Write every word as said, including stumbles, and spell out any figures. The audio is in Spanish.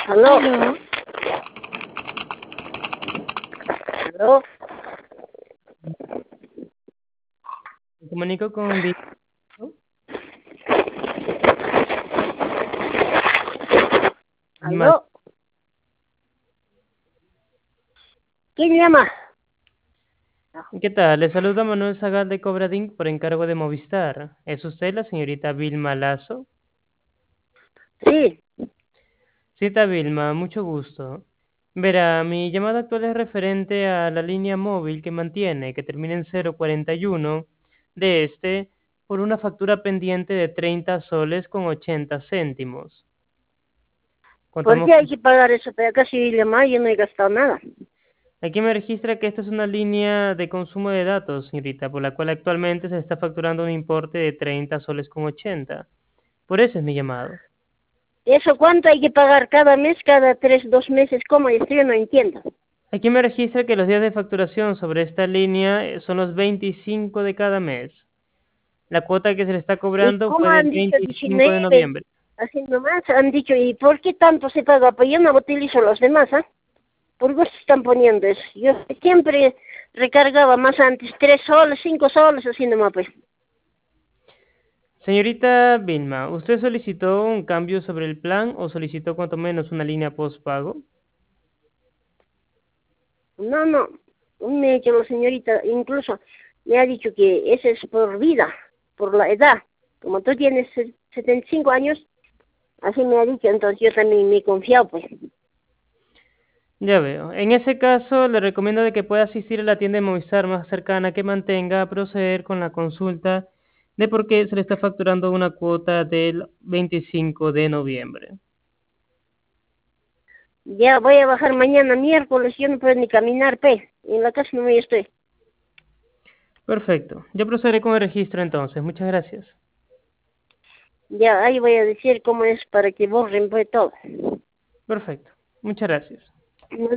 Aló. Aló, Aló. Me comunico con Víctor. Vilma, Aló. ¿Quién llama? ¿qué tal? Le saluda Manuel Zagal de Cobradín por encargo de Movistar. ¿Es usted la señorita Vilma Lazo? Sí. Cita Vilma, mucho gusto. Verá, mi llamada actual es referente a la línea móvil que mantiene, que termina en cero cuarenta y uno de este, por una factura pendiente de treinta soles con ochenta céntimos. ¿Por Contamos qué hay con... que pagar eso? Pero casi llamar yo no he gastado nada. Aquí me registra que esta es una línea de consumo de datos, señorita, por la cual actualmente se está facturando un importe de treinta soles con ochenta. Por eso es mi llamado. ¿Eso cuánto hay que pagar cada mes, cada tres, dos meses? ¿Cómo? Esto yo no entiendo. Aquí me registra que los días de facturación sobre esta línea eh, son los veinticinco de cada mes. La cuota que se le está ¿Y cobrando cómo fue del han dicho veinticinco de diecinueve? noviembre. Así nomás han dicho, ¿y por qué tanto se paga? Pues yo no utilizo los demás, ¿ah? Por gusto están poniendo eso. Yo siempre recargaba más antes, tres soles, cinco soles, así nomás, pues. Señorita Vilma, ¿usted solicitó un cambio sobre el plan o solicitó cuanto menos una línea postpago? No, no, me ha dicho la señorita, incluso me ha dicho que ese es por vida, por la edad. Como tú tienes se- setenta y cinco años, así me ha dicho, entonces yo también me he confiado, pues. Ya veo. En ese caso, le recomiendo de que pueda asistir a la tienda de Movistar más cercana que mantenga a proceder con la consulta de por qué se le está facturando una cuota del veinticinco de noviembre. Ya voy a bajar mañana miércoles, yo no puedo ni caminar, pues. En la casa no me estoy. Perfecto. Yo procederé con el registro entonces. Muchas gracias. Ya ahí voy a decir cómo es para que borren, pues, todo. Perfecto. Muchas gracias.